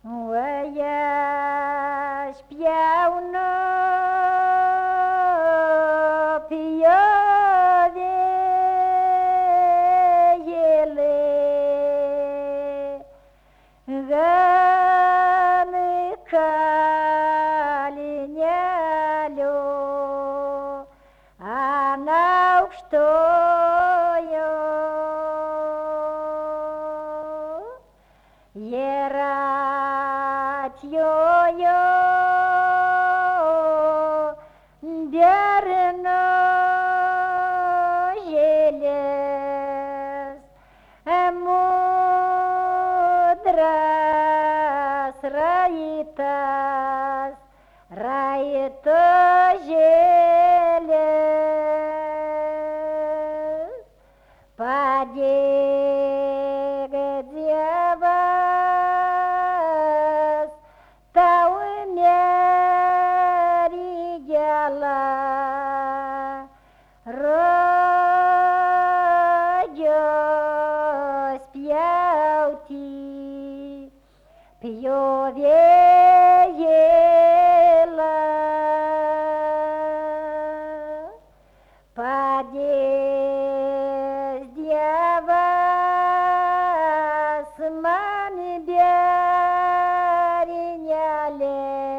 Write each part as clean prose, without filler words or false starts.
Ua śpiewno pijowie jele zamykali nialio, a na ustoją Ерать йо-йо, верно желез, мудрас раитас, раито желез, падег дева. Пьёвела подездева с мани береняли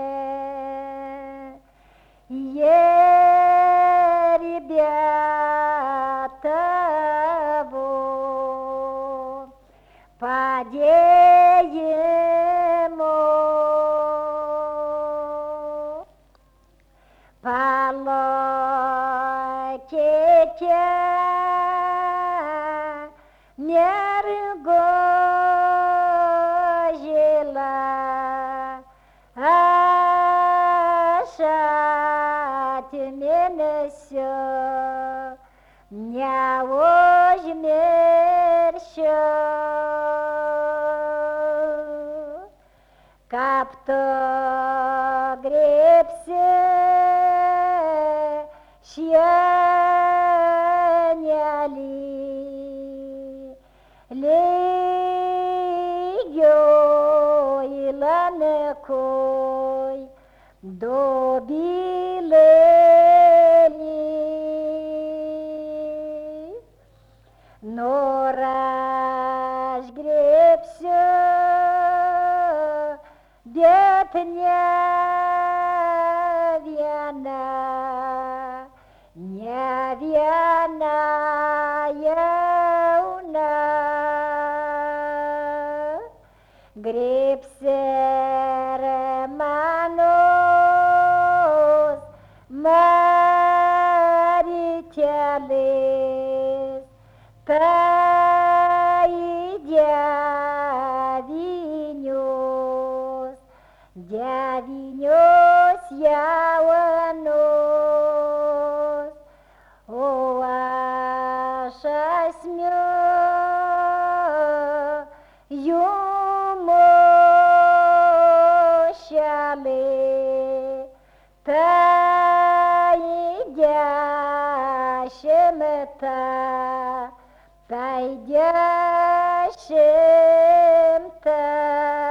ребята во подеему Палатете мергожила, ашать мене сё, не возьмерся. Капто гребся, щеняли, легё иланекой добилели, но разгребся Беднявяна, невяная уна, гребся романос, марителес, Дявинёс яуанос, о аша смё, юмощале, тайдящем-то, тайдящем-то.